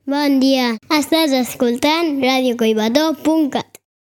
Bon dia, estàs escoltant radiocollbató.cat.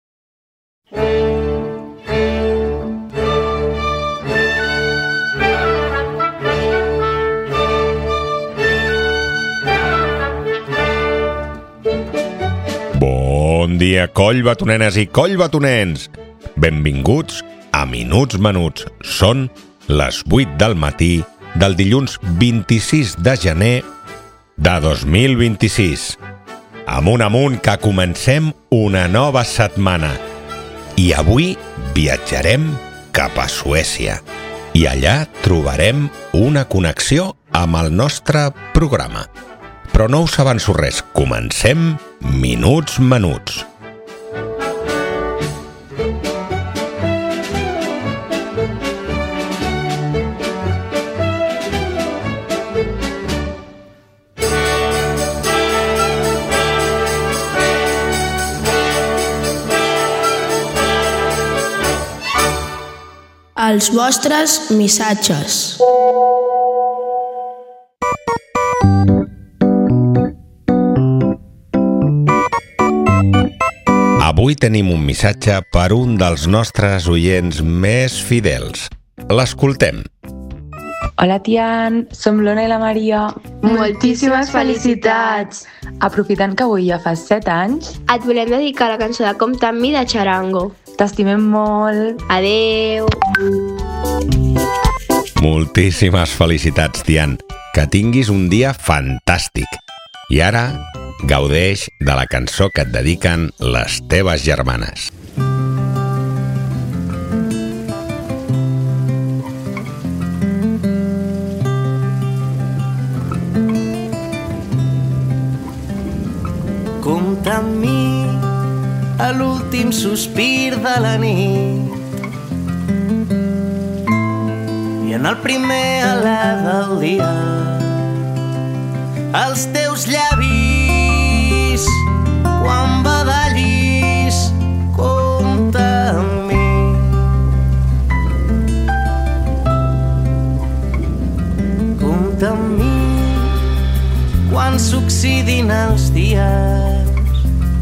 Bon dia, collbatonenes i collbatonens! Benvinguts a Minuts Menuts. Són les 8 del matí del dilluns 26 de gener de 2026. Amunt, que comencem una nova setmana. I avui viatjarem cap a Suècia. I allà trobarem una connexió amb el nostre programa. Però no us avanço res, comencem Minuts Menuts. Els vostres missatges. Avui tenim un missatge per un dels nostres oients més fidels. L'escoltem. Hola, Tian, som l'Ona i la Maria. Moltíssimes felicitats! Aprofitant que avui ja fa 7 anys, Et volem dedicar la cançó de Compte amb mi de Charango. t'estimem molt. Adeu! Moltíssimes felicitats, Tian. Que tinguis un dia fantàstic. I ara, gaudeix de la cançó que et dediquen les teves germanes. Compta amb mi a l'últim sospir de la nit i en el primer alè del dia els teus llavis quan badallis. Compta amb mi. Compta amb mi quan s'oxidin els dies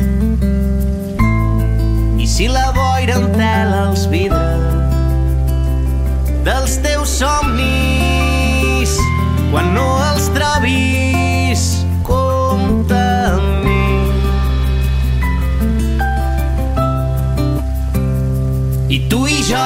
i si la boira entela els vidres dels teus somnis quan no els trobis. Compta amb mi. I tu i jo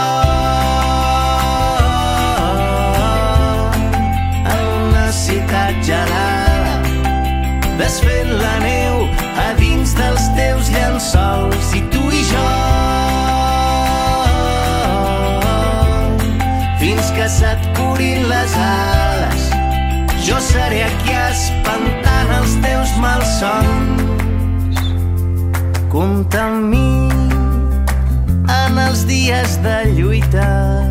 en una ciutat gelada desfent la neu a dins dels teus llençols. I tu i jo fins que se't curin les ales. Jo seré aquí espantant els teus malsons. Compta amb mi en els dies de lluita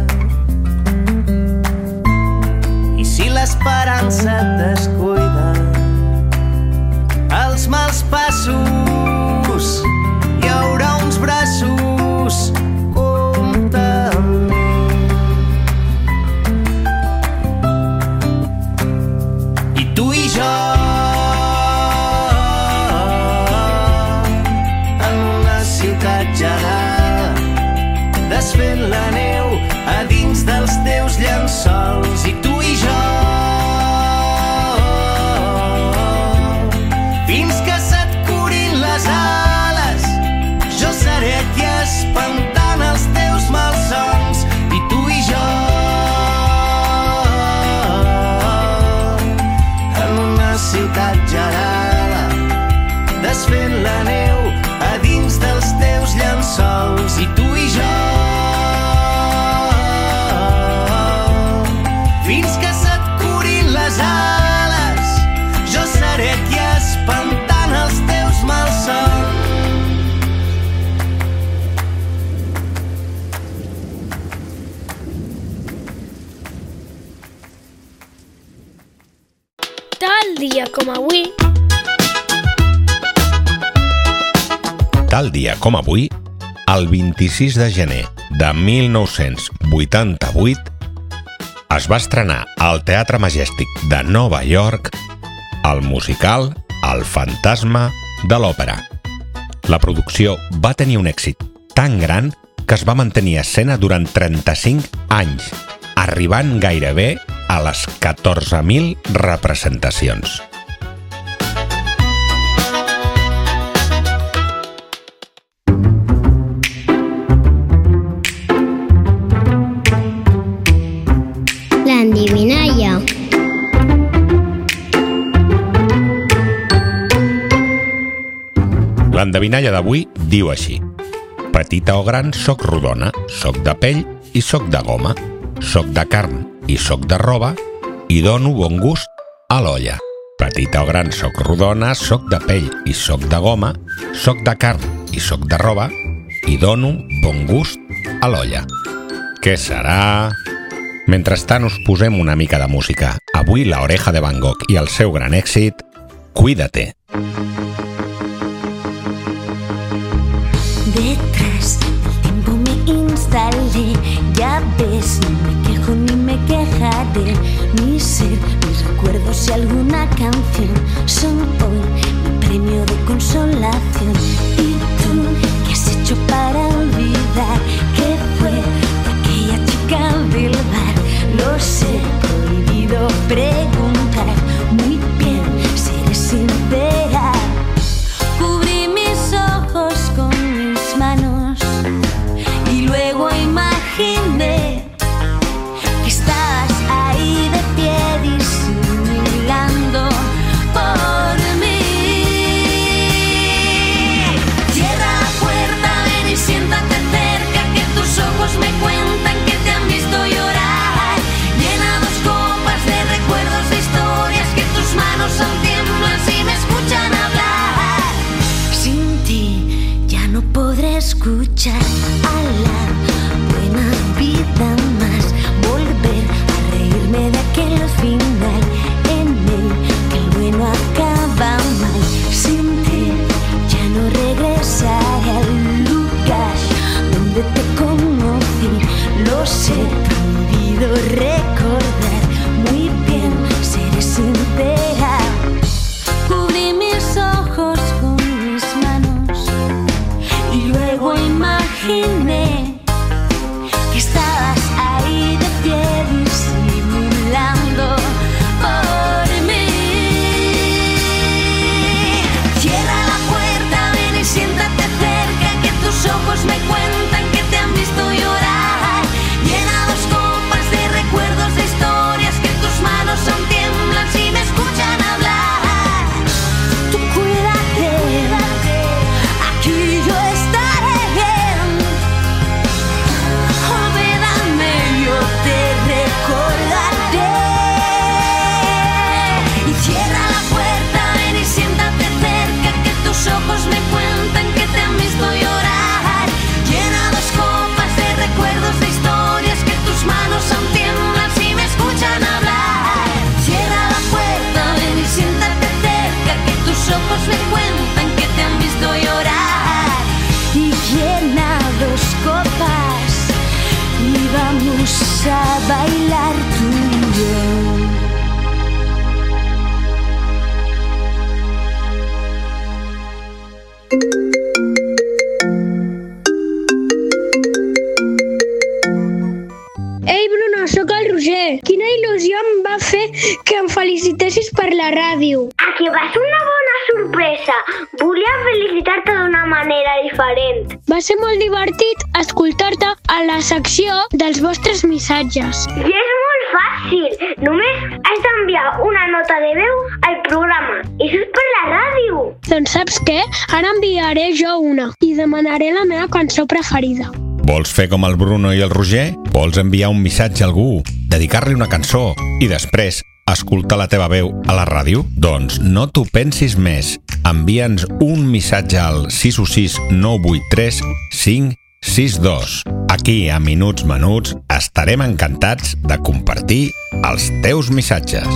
i si l'esperança et descuida els mals passos hi haurà uns braços. Compta amb mi. I tu i jo en una ciutat gelada desfent la neu a dins dels teus llençols. I tu i jo fins que se't curin les ales. Jo seré aquí espantant els teus malsons. I tu i jo en una ciutat gelada desfent la neu a dins dels teus llençols. I tu i jo fins que se't curin les ales. Jo seré aquí espantant els teus malsons. Tal dia com avui, Tal dia com avui, el 26 de gener de 1988, es va estrenar al Teatre Majestic de Nova York el musical El fantasma de l'òpera. La producció va tenir un èxit tan gran que es va mantenir a escena durant 35 anys, arribant gairebé a les 14.000 representacions. L'endivinalla. L'endevinalla d'avui diu així: petita o gran, soc rodona, soc de pell i soc de goma, soc de carn i soc de roba i dono bon gust a l'olla. Petita o gran, soc rodona, soc de pell i soc de goma, soc de carn i soc de roba i dono bon gust a l'olla. Què serà? Mentrestant us posem una mica de música. Avui La Oreja de Van Gogh i el seu gran èxit, Cuídate. Detrás del tiempo me instalé, ya ves, no me quejo ni me quejaré. Mi ser, mis recuerdos y alguna canción son hoy mi premio de consolación. ¿Y tú qué has hecho para olvidar qué fue de aquella chica del bar? Lo sé, prohibido preguntar, muy bien, seré sincera. Cubrí mis ojos con mis manos y luego imaginé que estabas ahí de pie disimulando por mí. Cierra la puerta, ven y siéntate cerca, que tus ojos me cuentan que te han visto llorar. Llena dos copas de recuerdos, de historias, que tus manos aún tiemblan si me escuchan hablar. Sin ti ya no podré escuchar a la buena vida más, volver a reírme de aquel final en el que el bueno acaba mal. Sin ti ya no regresaré al lugar donde te conocí. Lo sé, prohibido recordar, muy bien, seré sincera. Cubrí mis ojos con mis manos y luego imaginé que estabas ahí de pie disimulando por mí. Cierra la puerta, ven y siéntate cerca, que tus ojos me cuentan que te han visto llorar. Llena dos copas de recuerdos, de historias, que tus manos aún tiemblan si me escuchan hablar. Tú cuídate, aquí yo estaré bien. Olvídame, yo te recordaré. Y cierra la puerta, ven y siéntate cerca, que tus ojos me cuentan que te han visto llorar. Llena dos copas de recuerdos, de historias, que tus manos aún tiemblan si me escuchan hablar. Cierra la puerta, ven y siéntate cerca, que tus ojos me cuentan que te han visto llorar. Y llena dos copas y vamos a bailar tú y yo. Ei, Bruno, sóc el Roger. Quina il·lusió em va fer que em felicitessis per la ràdio. A que va ser una bona sorpresa. Volia felicitar-te d'una manera diferent. Va ser molt divertit escoltar-te a la secció dels vostres missatges. I és molt fàcil. Només has d'enviar una nota de veu al programa. I això és per la ràdio. Doncs saps què? Ara enviaré jo una i demanaré la meva cançó preferida. Vols fer com el Bruno i el Roger? Vols enviar un missatge a algú, dedicar-li una cançó i després escoltar la teva veu a la ràdio? Doncs no t'ho pensis més. Envia'ns un missatge al 616 983 562. Aquí, a Minuts Menuts, estarem encantats de compartir els teus missatges.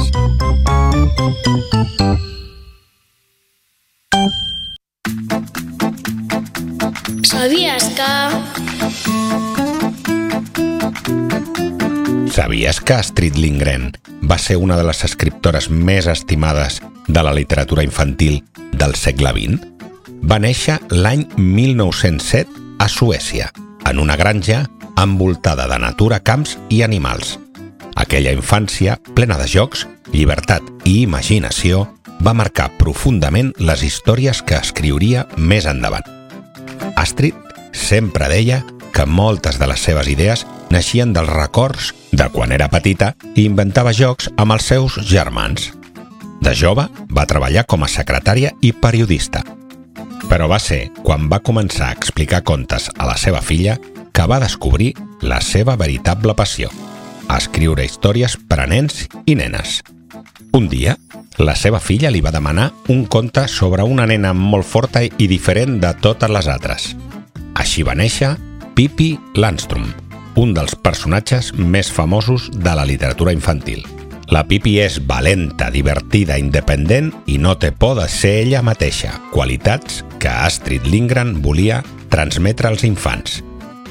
Sabies que Astrid Lindgren va ser una de les escriptores més estimades de la literatura infantil del segle XX. Va néixer l'any 1907 a Suècia, en una granja envoltada de natura, camps i animals. Aquella infància, plena de jocs, llibertat i imaginació, va marcar profundament les històries que escriuria més endavant. Astrid sempre deia que moltes de les seves idees naixien dels records de quan era petita i inventava jocs amb els seus germans. De jove va treballar com a secretària i periodista. Però va ser quan va començar a explicar contes a la seva filla que va descobrir la seva veritable passió: escriure històries per a nens i nenes. Un dia, la seva filla li va demanar un conte sobre una nena molt forta i diferent de totes les altres. Així va néixer Pippi Landström, un dels personatges més famosos de la literatura infantil. La Pippi és valenta, divertida, independent i no té por de ser ella mateixa, qualitats que Astrid Lindgren volia transmetre als infants.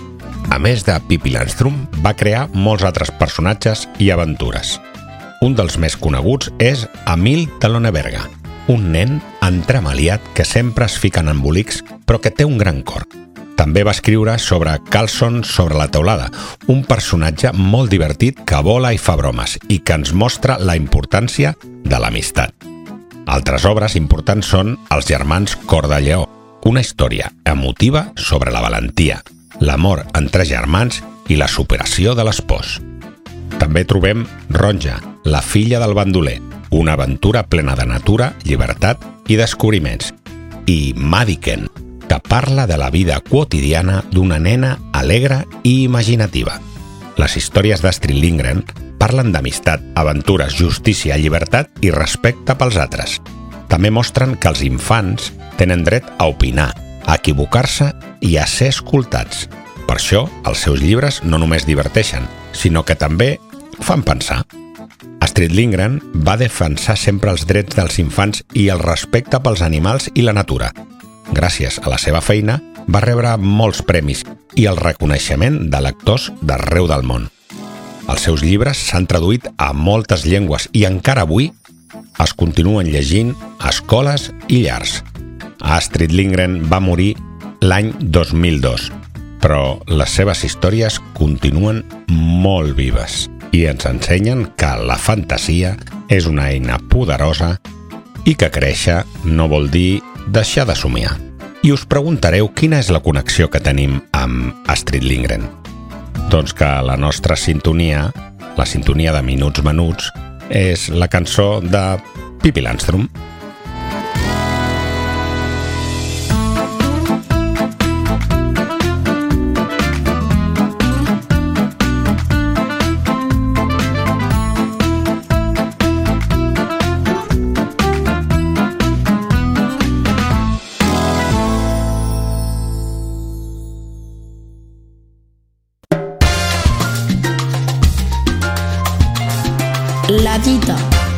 A més de Pippi Landström, va crear molts altres personatges i aventures. Un dels més coneguts és Emil de Lönneberga, un nen entremaliat que sempre es fica en embolics però que té un gran cor. També va escriure sobre Carlson sobre la teulada, un personatge molt divertit que vola i fa bromes i que ens mostra la importància de l'amistat. Altres obres importants són Els germans Cor de Lleó, una història emotiva sobre la valentia, l'amor entre germans i la superació de les pors. També trobem Ronja, la filla del bandoler, una aventura plena de natura, llibertat i descobriments, i Madiken, que parla de la vida quotidiana d'una nena alegre i imaginativa. Les històries d'Astrid Lindgren parlen d'amistat, aventures, justícia, llibertat i respecte pels altres. També mostren que els infants tenen dret a opinar, a equivocar-se i a ser escoltats. Per això, els seus llibres no només diverteixen, sinó que també fan pensar. Astrid Lindgren va defensar sempre els drets dels infants i el respecte pels animals i la natura. Gràcies a la seva feina, va rebre molts premis i el reconeixement de lectors d'arreu del món. Els seus llibres s'han traduït a moltes llengües i encara avui es continuen llegint a escoles i llars. Astrid Lindgren va morir l'any 2002, però les seves històries continuen molt vives i ens ensenyen que la fantasia és una eina poderosa i que créixer no vol dir deixar de somiar. I us preguntareu quina és la connexió que tenim amb Astrid Lindgren. Doncs que la nostra sintonia, la sintonia de Minuts Menuts, és la cançó de Pippi Landström. La dita.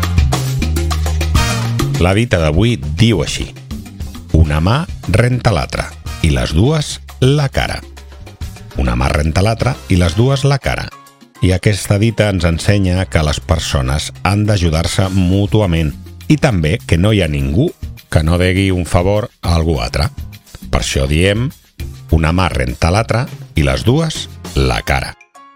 La dita d'avui diu així: una mà renta l'altra i les dues la cara. Una mà renta l'altra i les dues la cara. I aquesta dita ens ensenya que les persones han d'ajudar-se mútuament i també que no hi ha ningú que no degui un favor a algú altre. Per això diem una mà renta l'altra i les dues la cara.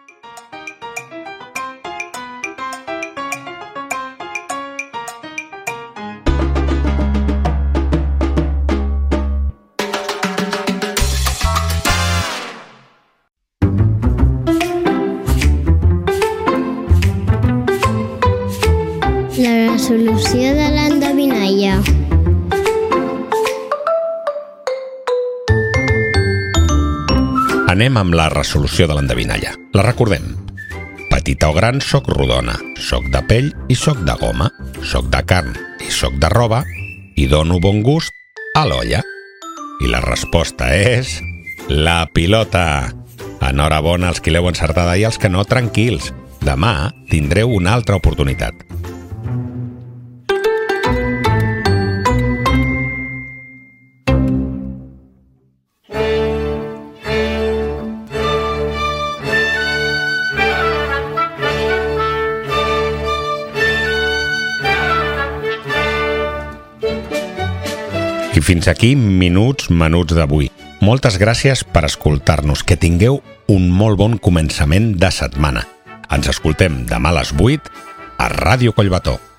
La resolució de l'endevinalla. Anem amb la resolució de l'endevinalla. La recordem. Petita o gran, soc rodona. Soc de pell i soc de goma. Soc de carn i soc de roba. I dono bon gust a l'olla. I la resposta és... la pilota! Enhorabona als qui l'heu encertada i als que no, tranquils. Demà tindreu una altra oportunitat. I fins aquí Minuts Menuts d'avui. Moltes gràcies per escoltar-nos. Que tingueu un molt bon començament de setmana. Ens escoltem demà a les 8 a Ràdio Collbató.